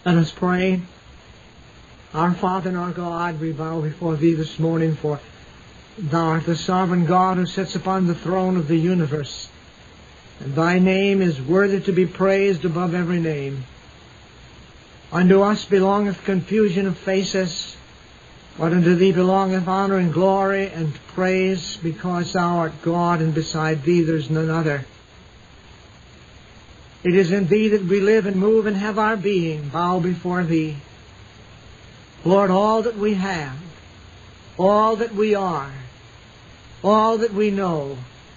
Let us pray. Our Father and our God, we bow before Thee this morning, for Thou art the sovereign God who sits upon the throne of the universe, and Thy name is worthy to be praised above every name. Unto us belongeth confusion of faces, but unto Thee belongeth honor and glory and praise, because Thou art God, and beside Thee there is none other. It is in Thee that we live and move and have our being. Bow before Thee. Lord, all that we have, all that we are, all that we know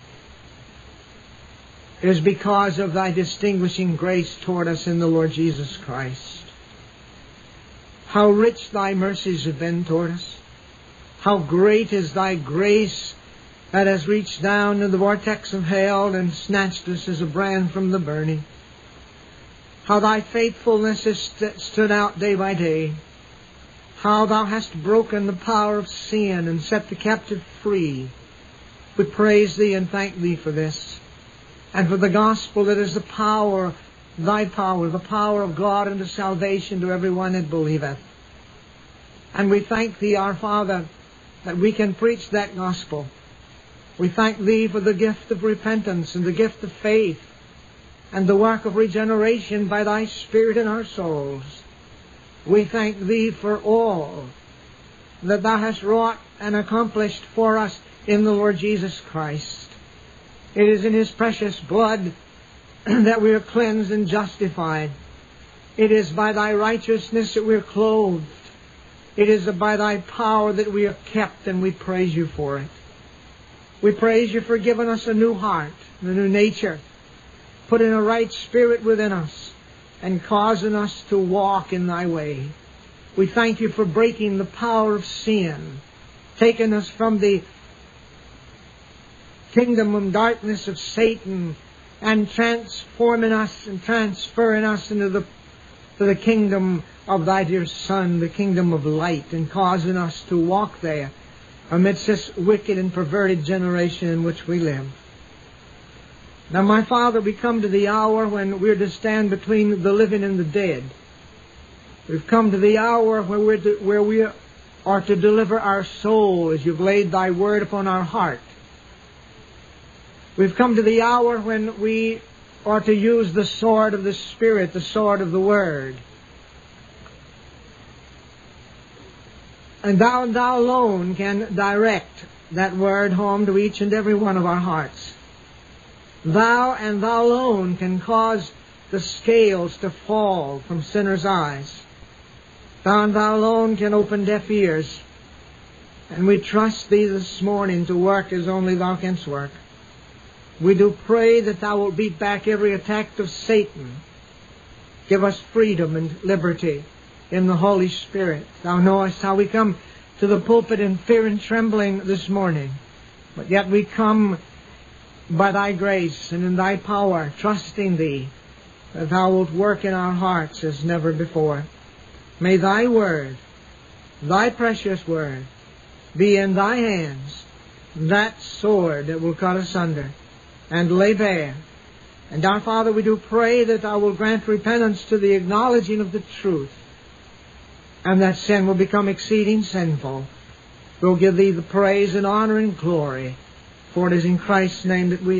is because of Thy distinguishing grace toward us in the Lord Jesus Christ. How rich Thy mercies have been toward us. How great is Thy grace that has reached down in the vortex of hell and snatched us as a brand from the burning. How Thy faithfulness has stood out day by day. How Thou hast broken the power of sin and set the captive free. We praise Thee and thank Thee for this, and for the gospel that is the power, Thy power, the power of God unto salvation to everyone that believeth. And we thank Thee, our Father, that we can preach that gospel. We thank Thee for the gift of repentance and the gift of faith and the work of regeneration by Thy Spirit in our souls. We thank Thee for all that Thou hast wrought and accomplished for us in the Lord Jesus Christ. It is in His precious blood that we are cleansed and justified. It is by Thy righteousness that we are clothed. It is by Thy power that we are kept, and we praise You for it. We praise You for giving us a new heart, a new nature, putting a right spirit within us, and causing us to walk in Thy way. We thank You for breaking the power of sin, taking us from the kingdom of darkness of Satan, and transforming us and transferring us into the kingdom of Thy dear Son, the kingdom of light, and causing us to walk there amidst this wicked and perverted generation in which we live. Now, my Father, we come to the hour when we're to stand between the living and the dead. We've come to the hour where we are to deliver our soul as You've laid Thy word upon our heart. We've come to the hour when we are to use the sword of the Spirit, the sword of the Word. And Thou alone can direct that Word home to each and every one of our hearts. Thou and Thou alone can cause the scales to fall from sinners' eyes. Thou and Thou alone can open deaf ears. And we trust Thee this morning to work as only Thou canst work. We do pray that Thou wilt beat back every attack of Satan. Give us freedom and liberty in the Holy Spirit. Thou knowest how we come to the pulpit in fear and trembling this morning. But yet we come by Thy grace and in Thy power, trusting Thee that Thou wilt work in our hearts as never before. May Thy word, Thy precious word, be in Thy hands, that sword that will cut asunder and lay bare. And our Father, we do pray that Thou will grant repentance to the acknowledging of the truth, and that sin will become exceeding sinful. We'll give Thee the praise and honor and glory, for it is in Christ's name that we